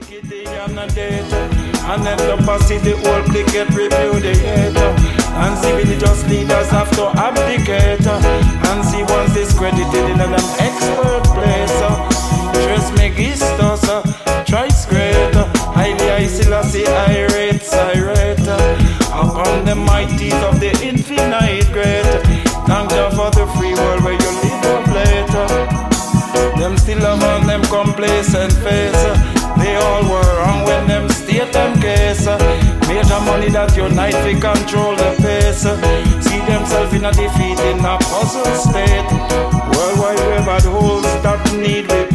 and a data, and then the posse the whole clique get repudiated. And see religious leaders have to abdicate, and see once discredited in an expert place. Trust me, Gistos, tries great. Highly I Selassie, irate. Upon the mighties of the infinite great. Thank you for the free world where you live up later. Them still have on them complacent face. They all were wrong when them state them case. Major money that unite we control the pace. See themselves in a defeat in a puzzle state. Worldwide web had holes that need we